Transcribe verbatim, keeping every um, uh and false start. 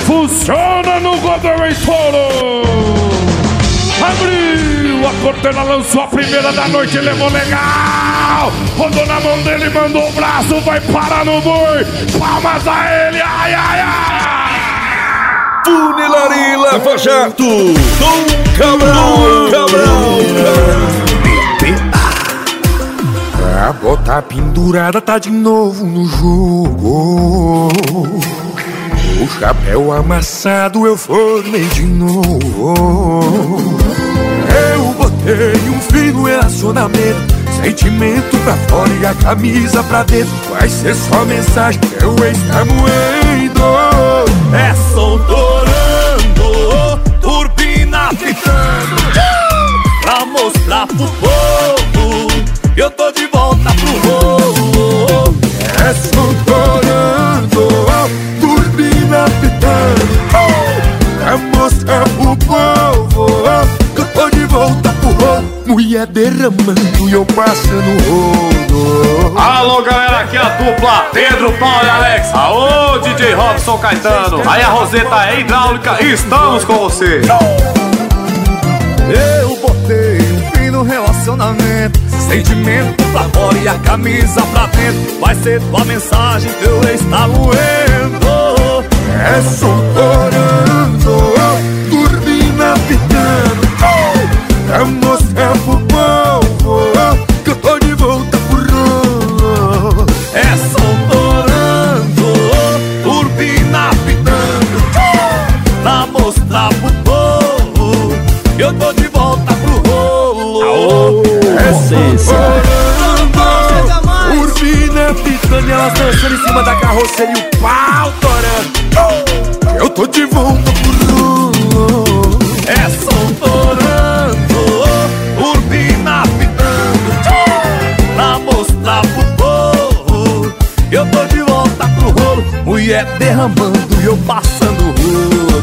funciona no Golden Toro. Abriu a cortina, lançou a primeira da noite, levou legal. Rodou na mão dele, mandou o braço, vai parar no boi. Palmas a ele, ai, ai, ai. Funilaria leva jato do Cabral, Cabral. A bota pendurada tá de novo no jogo. O chapéu amassado eu formei de novo. Eu botei um fim no relacionamento, sentimento pra fora e a camisa pra dentro. Vai ser só mensagem que o ex tá moendo. É som torando, turbina pitando, pra mostrar pro povo eu tô de volta pro rolo. É som torando, turbina pitando, pra mostrar pro povo que eu tô de volta pro rolo. Mulher derramando e eu passando rolo. Alô galera, aqui é a dupla Pedro, Paulo e Alex. Aô D J Robson Caetano. Aí a Roseta é hidráulica e estamos com você. Eu botei um fim no relacionamento, sentimento pra fora e a camisa pra dentro. Vai ser tua mensagem que o ex tá moendo. É som torando, turbina pitando, pra mostrar pro povo que eu tô de volta pro rolo. É som torando, turbina pitando, pra mostrar pro povo que eu tô de volta pro rolo. É som torando, turbina pitando e elas dançando em cima da carroceria e o pau torando. Eu tô de volta pro rolo. É som torando, turbina pitando, pra mostrar pro povo eu tô de volta pro rolo. Mulher derramando e eu passando rolo.